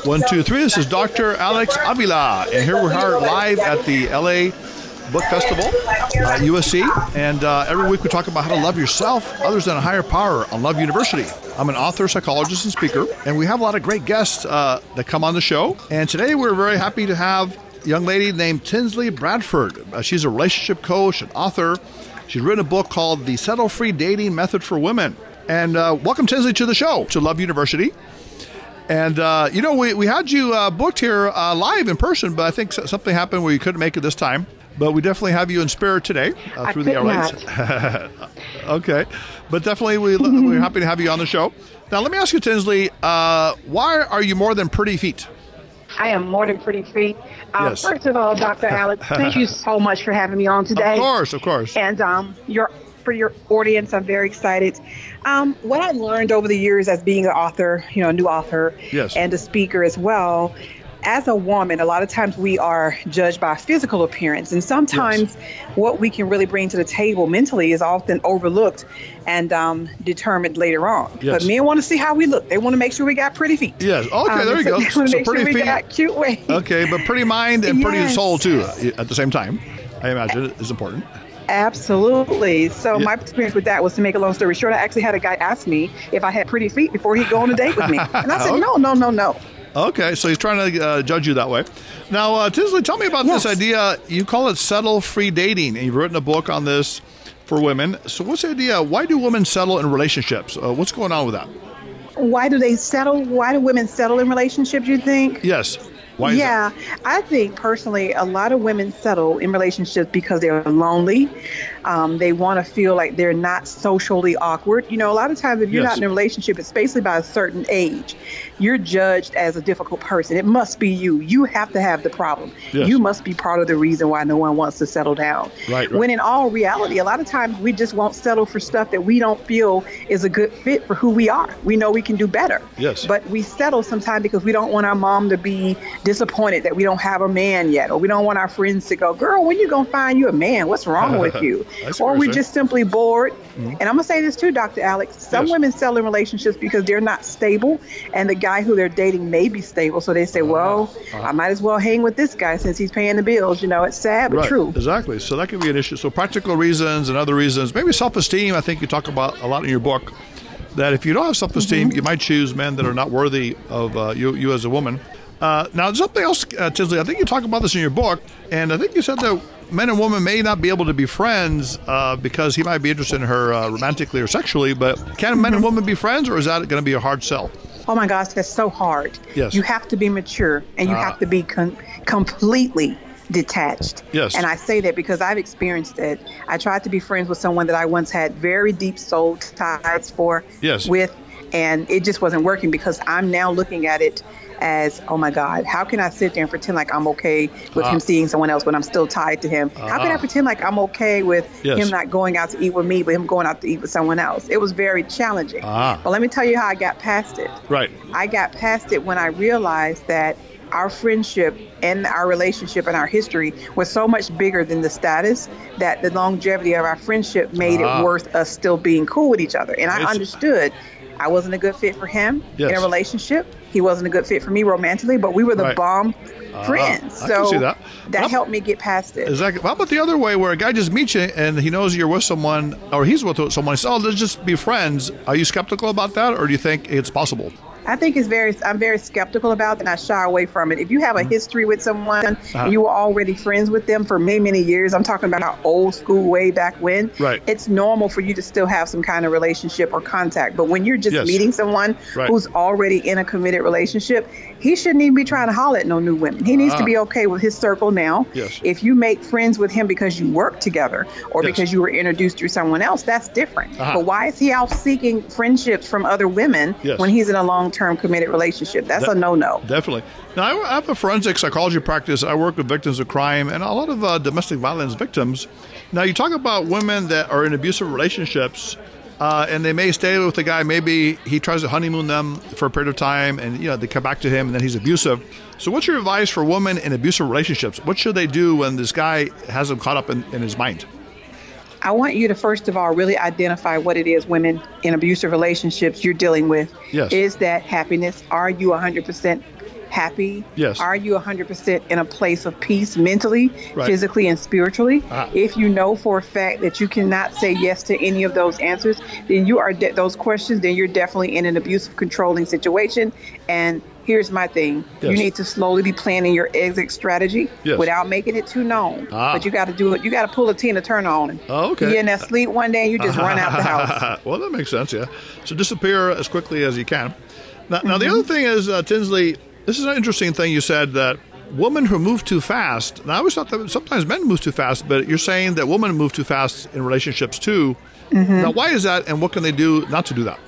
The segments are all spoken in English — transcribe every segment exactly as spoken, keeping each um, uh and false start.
One, two, three. This is Doctor Alex Avila, and here we are live at the L A Book Festival, uh, U S C, and uh, every week we talk about how to love yourself, others, and a higher power on Love University. I'm an author, psychologist, and speaker, and we have a lot of great guests uh, that come on the show. And today we're very happy to have a young lady named Tinsley Bradford. Uh, she's a relationship coach, an author. She's written a book called The Settle-Free Dating Method for Women. And uh, welcome, Tinsley, to the show, to Love University. And, uh, you know, we, we had you uh, booked here uh, live in person, but I think something happened where you couldn't make it this time. But we definitely have you in spirit today uh, through the airways. Okay. But definitely we, we're happy to have you on the show. Now, let me ask you, Tinsley, uh, why are you more than pretty feet? I am more than pretty feet. Um, Yes. First of all, Doctor Alex, thank you so much for having me on today. Of course, of course. And um, your for your audience, I'm very excited. Um, what I've learned over the years as being an author, you know, a new author, Yes. and a speaker as well, as a woman, a lot of times we are judged by physical appearance. And sometimes what we can really bring to the table mentally is often overlooked and um, determined later on. Yes. But men want to see how we look. They want to make sure we got pretty feet. Yes. Okay, Um, there you go. They want So to make pretty sure we feet. got cute waist. Okay, but pretty mind and pretty Yes. soul, too, uh, at the same time. I imagine it is important. Absolutely. So Yeah. my experience with that was, to make a long story short, I actually had a guy ask me if I had pretty feet before he'd go on a date with me. And I said, no, no, no, no. Okay, so he's trying to uh, judge you that way. Now, uh, Tinsley, tell me about Yes. this idea. You call it settle-free dating, and you've written a book on this for women. So what's the idea? Why do women settle in relationships? Uh, what's going on with that? Why do they settle? Why do women settle in relationships, you think? Yes. Why is yeah, I think personally, a lot of women settle in relationships because they're lonely. Um, they want to feel like they're not socially awkward. You know, a lot of times if you're Yes. not in a relationship, especially by a certain age, you're judged as a difficult person. It must be you. You have to have the problem. Yes. You must be part of the reason why no one wants to settle down. Right, right. When in all reality, a lot of times we just won't settle for stuff that we don't feel is a good fit for who we are. We know we can do better. Yes. But we settle sometimes because we don't want our mom to be disappointed that we don't have a man yet, or we don't want our friends to go, girl, when you gonna find you a man? What's wrong with you? I see what Or you're we're saying. just simply bored. And I'm gonna say this too, Doctor Alex. Some Yes. women settle in relationships because they're not stable, and the guy who they're dating may be stable. So they say, well, Uh-huh. I might as well hang with this guy since he's paying the bills. You know, it's sad but Right, true. exactly. So that could be an issue. So practical reasons and other reasons, maybe self-esteem. I think you talk about a lot in your book, that if you don't have self-esteem, Mm-hmm. you might choose men that are not worthy of uh, you, you as a woman. Uh, now, something else, uh, Tinsley, I think you talk about this in your book, and I think you said that men and women may not be able to be friends uh, because he might be interested in her uh, romantically or sexually, but can men Mm-hmm. and women be friends, or is that going to be a hard sell? Oh my gosh, that's so hard. Yes. You have to be mature, and you Ah. have to be con- completely detached. Yes. And I say that because I've experienced it. I tried to be friends with someone that I once had very deep soul ties for, Yes. with, and it just wasn't working because I'm now looking at it as, oh my God, how can I sit there and pretend like I'm okay with Ah. him seeing someone else when I'm still tied to him? How can Ah. I pretend like I'm okay with Yes. him not going out to eat with me, but him going out to eat with someone else? It was very challenging. Ah. But let me tell you how I got past it. Right. I got past it when I realized that our friendship and our relationship and our history was so much bigger than the status, that the longevity of our friendship made Ah. it worth us still being cool with each other. And I It's- understood I wasn't a good fit for him Yes. in a relationship. He wasn't a good fit for me romantically, but we were the Right. bomb Ah, friends. I So can see that. Well, helped me get past it. Exactly. How about the other way, where a guy just meets you and he knows you're with someone, or he's with someone, he says, oh, let's just be friends. Are you skeptical about that, or do you think it's possible? I think it's very, I'm very skeptical about it, and I shy away from it. If you have a history with someone Uh-huh. and you were already friends with them for many, many years, I'm talking about our old school way back when, Right. it's normal for you to still have some kind of relationship or contact. But when you're just Yes. meeting someone Right. who's already in a committed relationship, he shouldn't even be trying to holler at no new women. He needs Ah. to be okay with his circle now. Yes. If you make friends with him because you work together or Yes. because you were introduced through someone else, that's different. Uh-huh. But why is he out seeking friendships from other women Yes. when he's in a long-term committed relationship? That's That- a no-no. Definitely. Now, I I have a forensic psychology practice. I work with victims of crime and a lot of uh, domestic violence victims. Now, you talk about women that are in abusive relationships, uh, and they may stay with the guy. Maybe he tries to honeymoon them for a period of time, and you know they come back to him, and then he's abusive. So, what's your advice for women in abusive relationships? What should they do when this guy has them caught up in, in his mind? I want you to, first of all, really identify what it is women in abusive relationships you're dealing with. Yes. Is that happiness? Are you one hundred percent happy? Yes. Are you one hundred percent in a place of peace mentally, Right. physically, and spiritually? Ah. If you know for a fact that you cannot say yes to any of those answers, then you are de- those questions, then you're definitely in an abusive, controlling situation. And here's my thing. Yes. You need to slowly be planning your exit strategy Yes. without making it too known. Ah. But you got to do it. You got to pull a Tina Turner on him. Oh, okay. You're in that sleep one day and you just run out the house. Well, that makes sense, yeah. So disappear as quickly as you can. Now, Mm-hmm. now the other thing is, uh, Tinsley, this is an interesting thing you said, that women who move too fast. Now, I always thought that sometimes men move too fast, but you're saying that women move too fast in relationships too. Mm-hmm. Now, why is that, and what can they do not to do that?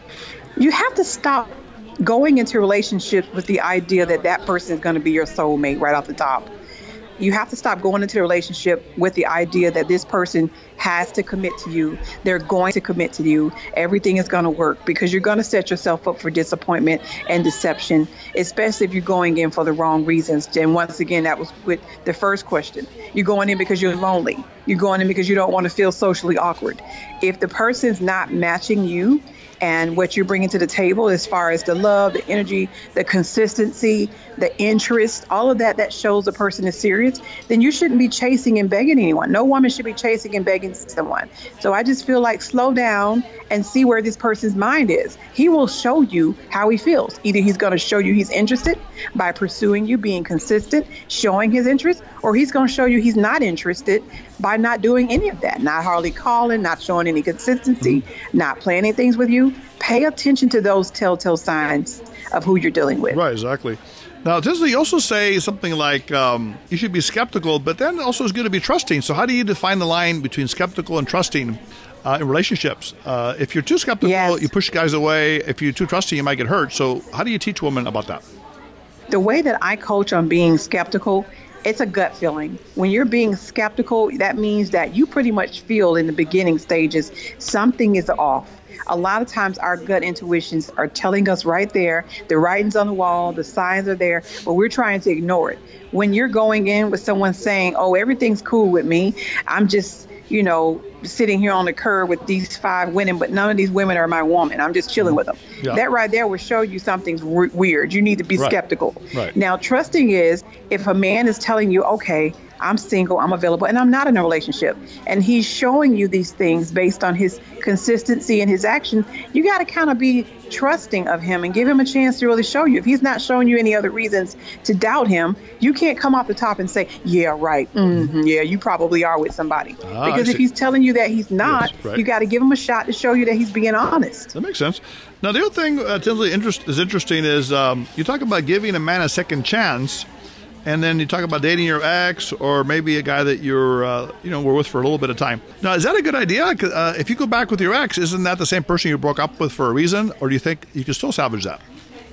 You have to stop going into relationships with the idea that that person is going to be your soulmate right off the top. You have to stop going into the relationship with the idea that this person has to commit to you. They're going to commit to you. Everything is going to work, because you're going to set yourself up for disappointment and deception, especially if you're going in for the wrong reasons. And once again, that was with the first question. You're going in because you're lonely. You're going in because you don't want to feel socially awkward. If the person's not matching you and what you're bringing to the table as far as the love, the energy, the consistency, the interest, all of that, that shows a person is serious, then you shouldn't be chasing and begging anyone. No woman should be chasing and begging someone. So I just feel like slow down and see where this person's mind is. He will show you how he feels. Either he's going to show you he's interested by pursuing you, being consistent, showing his interest, or he's going to show you he's not interested by not doing any of that, not hardly calling, not showing any consistency, mm-hmm. not planning things with you. Pay attention to those telltale signs of who you're dealing with. Right, exactly. Now, Tinsley, you also say something like um, you should be skeptical, but then also it's good to be trusting. So how do you define the line between skeptical and trusting uh, in relationships? Uh, if you're too skeptical, Yes. you push guys away. If you're too trusting, you might get hurt. So how do you teach women about that? The way that I coach on being skeptical, it's a gut feeling. When you're being skeptical, that means that you pretty much feel in the beginning stages something is off. A lot of times our gut intuitions are telling us right there, the writing's on the wall, the signs are there, but we're trying to ignore it. When you're going in with someone saying, oh, everything's cool with me, I'm just, you know, sitting here on the curb with these five women, but none of these women are my woman. I'm just chilling with them. Yeah. That right there will show you something's w- weird. You need to be Right. skeptical. Right. Now, trusting is if a man is telling you, okay, I'm single, I'm available, and I'm not in a relationship, and he's showing you these things based on his consistency and his action, you got to kind of be trusting of him and give him a chance to really show you. If he's not showing you any other reasons to doubt him, you can't come off the top and say, yeah, right, mm-hmm, yeah, you probably are with somebody. Ah, because I if see. he's telling you that he's not, Yes, right. you got to give him a shot to show you that he's being honest. That makes sense. Now, the other thing, uh, Tinsley, interest, is interesting is um, you talk about giving a man a second chance, and then you talk about dating your ex or maybe a guy that you're, uh, you know, were with for a little bit of time. Now, is that a good idea? 'Cause, Uh, if you go back with your ex, isn't that the same person you broke up with for a reason? Or do you think you can still salvage that?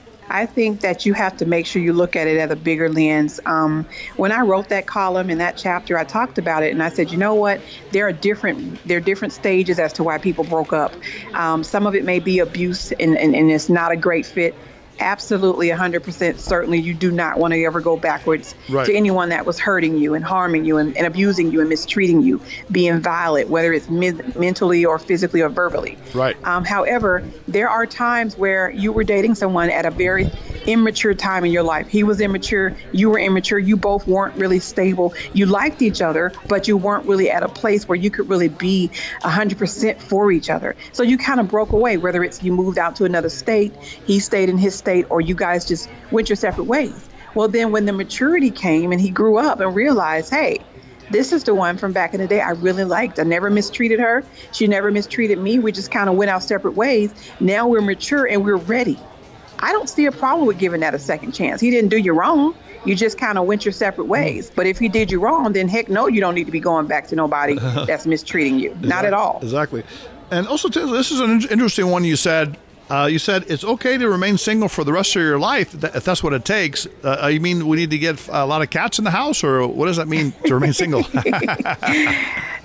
I think that you have to make sure you look at it at a bigger lens. Um, when I wrote that column in that chapter, I talked about it and I said, you know what? There are different there are different stages as to why people broke up. Um, some of it may be abuse and, and, and it's not a great fit. Absolutely, one hundred percent certainly you do not want to ever go backwards Right. to anyone that was hurting you and harming you and, and abusing you and mistreating you, being violent, whether it's me- mentally or physically or verbally. Right. Um, however, there are times where you were dating someone at a very immature time in your life. He was immature, you were immature, you both weren't really stable. You liked each other, but you weren't really at a place where you could really be one hundred percent for each other. So you kind of broke away, whether it's you moved out to another state, he stayed in his state, or you guys just went your separate ways. Well, then when the maturity came and he grew up and realized, hey, this is the one from back in the day I really liked. I never mistreated her. She never mistreated me. We just kind of went our separate ways. Now we're mature and we're ready. I don't see a problem with giving that a second chance. He didn't do you wrong. You just kind of went your separate ways. But if he did you wrong, then heck no, you don't need to be going back to nobody that's mistreating you. Not at all. Exactly. And also, Tinsley, this is an in- interesting one you said. Uh, you said it's okay to remain single for the rest of your life, th- if that's what it takes. Uh, you mean we need to get a lot of cats in the house, or what does that mean to remain single?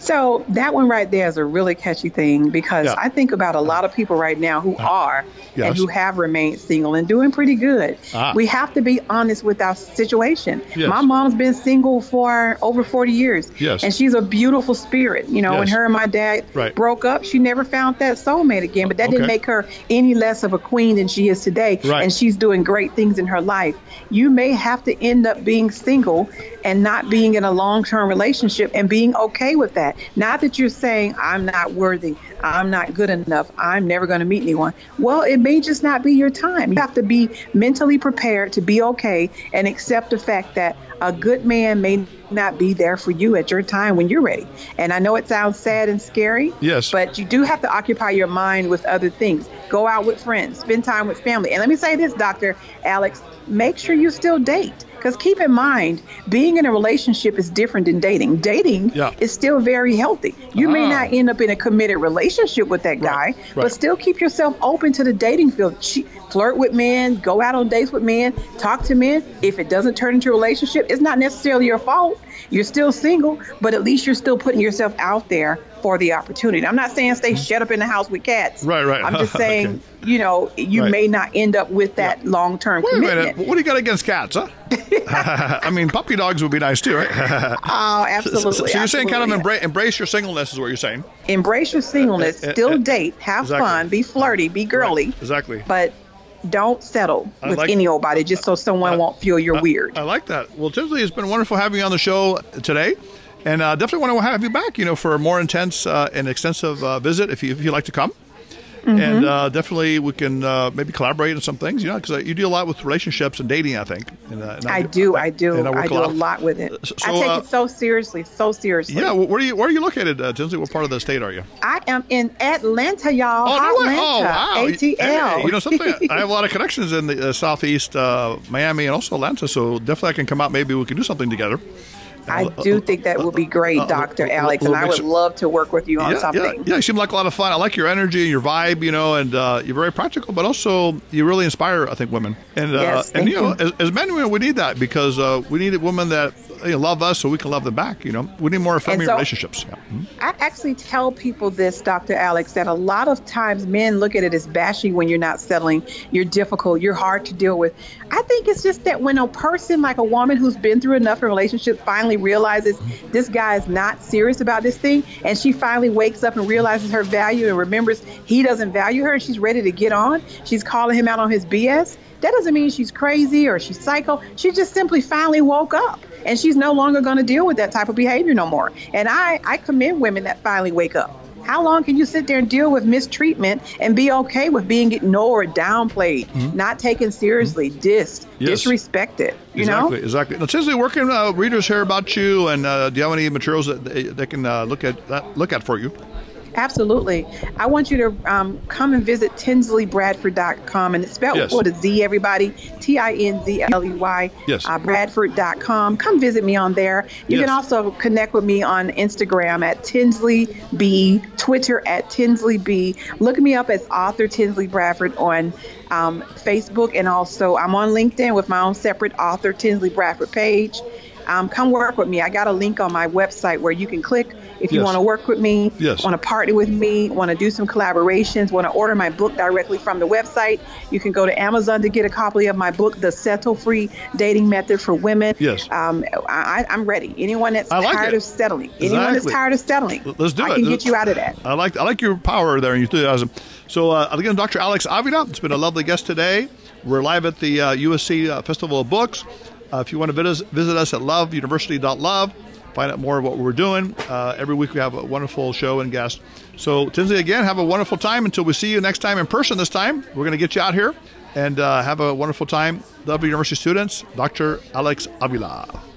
So that one right there is a really catchy thing because Yeah. I think about a lot of people right now who are Yes. and who have remained single and doing pretty good. Ah. We have to be honest with our situation. Yes. My mom's been single for over forty years. Yes. And she's a beautiful spirit. You know, when Yes. her and my dad Right. broke up, she never found that soulmate again. But that didn't Okay. make her any less of a queen than she is today. Right. And she's doing great things in her life. You may have to end up being single and not being in a long-term relationship and being okay with that. Not that you're saying, I'm not worthy, I'm not good enough, I'm never going to meet anyone. Well, it may just not be your time. You have to be mentally prepared to be okay and accept the fact that a good man may not be there for you at your time when you're ready. And I know it sounds sad and scary, Yes. but you do have to occupy your mind with other things. Go out with friends, spend time with family. And let me say this, Doctor Alex, make sure you still date. Because keep in mind, being in a relationship is different than dating. Dating Yeah. is still very healthy. You may Ah. not end up in a committed relationship with that guy, Right, right. but still keep yourself open to the dating field. Che- flirt with men, go out on dates with men, talk to men. If it doesn't turn into a relationship, it's not necessarily your fault. You're still single, but at least you're still putting yourself out there for the opportunity. I'm not saying stay shut up in the house with cats. Right, right. I'm just saying, Okay. you know, you Right. may not end up with that long-term Wait a commitment. minute. What do you got against cats, huh? I mean, puppy dogs would be nice too, right? Oh, absolutely. So, so you're saying kind of absolutely. embra- embrace your singleness is what you're saying. Embrace your singleness, Uh, uh, uh, still uh, date, have exactly. fun, be flirty, be girly, Right, exactly. but don't settle I with like- any old body just so someone uh, won't feel you're I- weird. I like that. Well, Tinsley, it's been wonderful having you on the show today. And uh, definitely want to have you back, you know, for a more intense uh, and extensive uh, visit if you if you'd like to come. Mm-hmm. And uh, definitely we can uh, maybe collaborate on some things, you know, because uh, you deal a lot with relationships and dating, I think. And, uh, and I do, I do. and I work do a lot with it. So, I take uh, it so seriously, so seriously. Yeah, where are you where are you located, uh, Tinsley? What part of the state are you? I am in Atlanta, y'all. Oh, no way. Atlanta, Oh, wow. A T L. Hey, you know something? I have a lot of connections in the uh, southeast, uh, Miami, and also Atlanta. So definitely I can come out. Maybe we can do something together. I do think that would be great, uh, Doctor uh, Alex, uh, and I would mix- love to work with you on Yeah, something. yeah, yeah. You seem like a lot of fun. I like your energy, your vibe, you know, and uh, you're very practical, but also you really inspire, I think, women. And uh, Yes, and thank you know, you. as, as men, you know, we need that because uh, we need women that you know, love us so we can love them back. You know, we need more affirming so- relationships. Yeah. Mhm. I actually tell people this, Doctor Alex, that a lot of times men look at it as bashing when you're not settling. You're difficult. You're hard to deal with. I think it's just that when a person like a woman who's been through enough in relationships finally realizes this guy is not serious about this thing, and she finally wakes up and realizes her value and remembers he doesn't value her, and she's ready to get on. She's calling him out on his B S. That doesn't mean she's crazy or she's psycho. She just simply finally woke up, and she's no longer going to deal with that type of behavior no more. And I, I commend women that finally wake up. How long can you sit there and deal with mistreatment and be okay with being ignored, downplayed, Mm-hmm. not taken seriously, dissed, Yes. disrespected? You exactly, know? exactly. Now, Tinsley, where can uh, readers hear about you, and uh, do you have any materials that they, they can uh, look at that, look at for you? Absolutely. I want you to um, come and visit tinsley bradford dot com, and it's spelled Yes. with a Z, everybody, T I N Z L E Y, Yes. uh, bradford dot com. Come visit me on there. You Yes. can also connect with me on Instagram at Tinsley B, Twitter at Tinsley B. Look me up as author Tinsley Bradford on um, Facebook, and also I'm on LinkedIn with my own separate author Tinsley Bradford page. Um, come work with me. I got a link on my website where you can click if you Yes. want to work with me, Yes. want to partner with me, want to do some collaborations, want to order my book directly from the website. You can go to Amazon to get a copy of my book, The Settle-Free Dating Method for Women. Yes. Um, I, I'm ready. Anyone that's I like tired it. of settling, anyone that's Exactly. tired of settling, Let's do I it. can get you out of that. I like I like your power there and your enthusiasm. So uh, again, Doctor Alex Avila, it's been a lovely guest today. We're live at the uh, U S C uh, Festival of Books. Uh, if you want to visit, visit us at love university dot love, find out more of what we're doing. Uh, every week we have a wonderful show and guest. So Tinsley, again, have a wonderful time until we see you next time in person. This time we're going to get you out here and uh, have a wonderful time. Love University students, Doctor Alex Avila.